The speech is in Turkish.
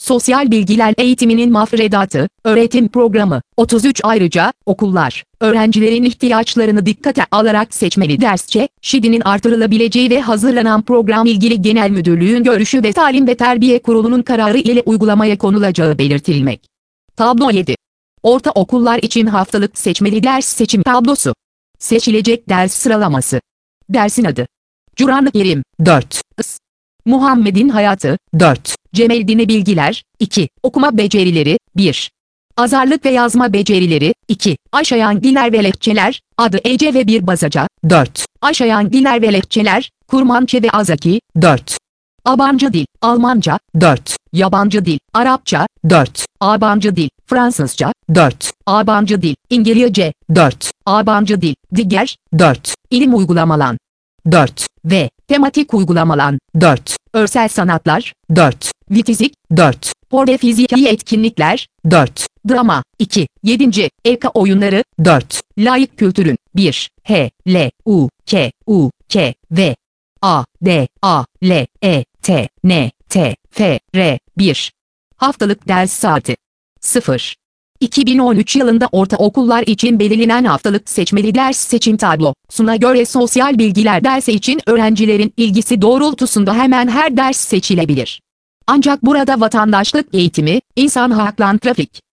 Sosyal bilgiler eğitiminin müfredatı, öğretim programı, 33 ayrıca, okullar, öğrencilerin ihtiyaçlarını dikkate alarak seçmeli dersçe, ŞİD'inin artırılabileceği ve hazırlanan program ilgili Genel Müdürlüğün görüşü ve Talim ve Terbiye Kurulu'nun kararı ile uygulamaya konulacağı belirtilmek. Tablo 7. Ortaokullar için haftalık seçmeli ders seçim tablosu. Seçilecek ders sıralaması. Dersin adı. Kur'an-ı Kerim, 4. Muhammed'in hayatı, 4. Cemaldin'e bilgiler, 2. Okuma becerileri, 1. Azarlık ve yazma becerileri, 2. Aşayan diller ve lehçeler, adı Ece ve bir Bazaca, 4. Aşayan diller ve lehçeler, Kurmançe ve Azaki, 4. Abancı dil, Almanca, 4. Yabancı dil, Arapça, 4. Abancı dil, Fransızca, 4. Abancı dil, İngilizce, 4. Abancı dil, diğer, 4. İlim uygulamalan, 4. Ve tematik uygulamalan, 4. Örsel sanatlar, 4. Fizik, 4. Spor ve fiziki etkinlikler, 4. Drama, 2. 7. Eka oyunları, 4. Laik kültürün, 1. H, L, U, K, U, K, V, A, D, A, L, E, T, N, T, F, R, 1. Haftalık ders saati. 0. 2013 yılında ortaokullar için belirlenen haftalık seçmeli ders seçim tablosuna göre sosyal bilgiler dersi için öğrencilerin ilgisi doğrultusunda hemen her ders seçilebilir. Ancak burada vatandaşlık eğitimi, insan hakları, trafik,